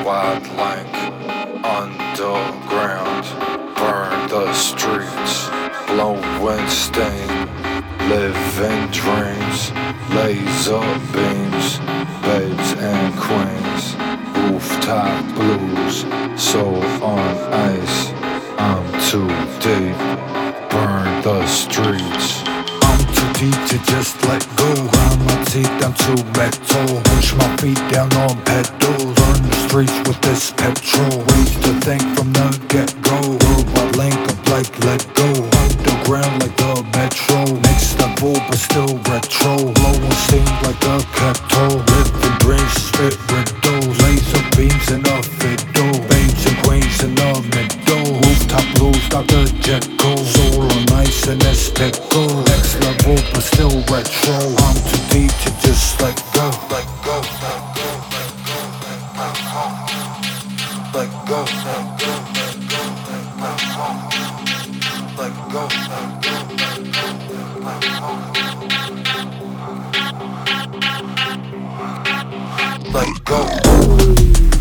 wide length, underground, burn the streets, blowing steam, living dreams, laser beams, babes and queens, rooftop blues, soul on ice, I'm too deep, burn the streets. I'm too deep to just let go. Grind my teeth down to metal. Push my feet down on pedals. Burn the streets with this petrol. Ways to think from the get-go. Worldwide link up like let go. Underground like the metro. Mixed up old but still retro. Blowing steam like a kettle. Living dreams, spit riddles. Laser beams and a fiddle. Babes and queens in the middle. Rooftop blues, Dr. Jekyll. Soul on ice and it's pickle. Next level but still retro. I'm too deep to just let go. Let go. Let go. Let go. Let go.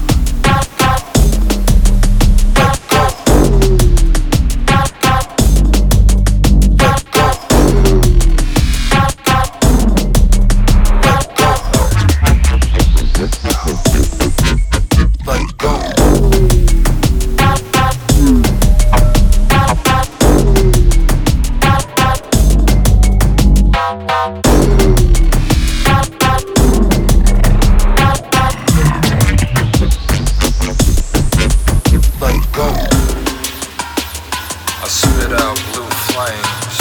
I spit out blue flames,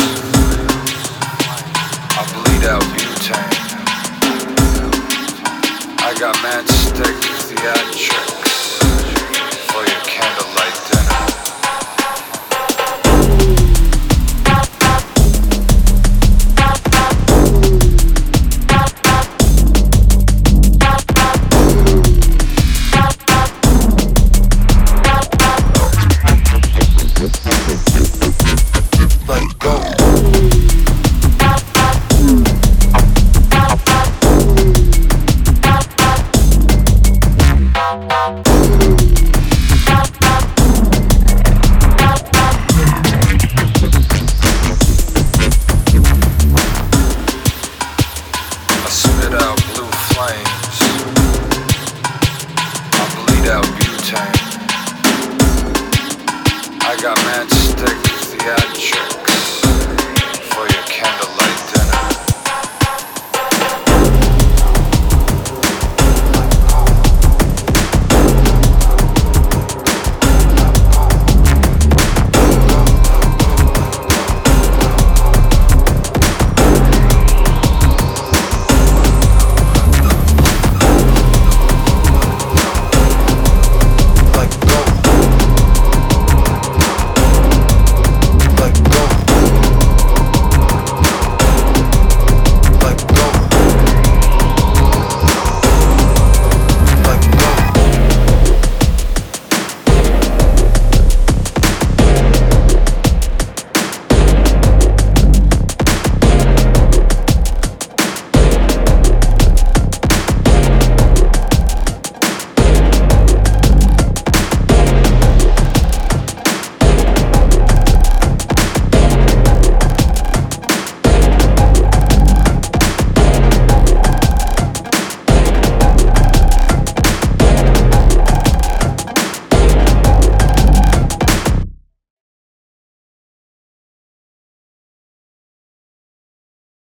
I bleed out butane, I got matchstick theatrics for your candlelight dinner. Let go. I spit out blue flames, I bleed out butane, I got matchstick theatrics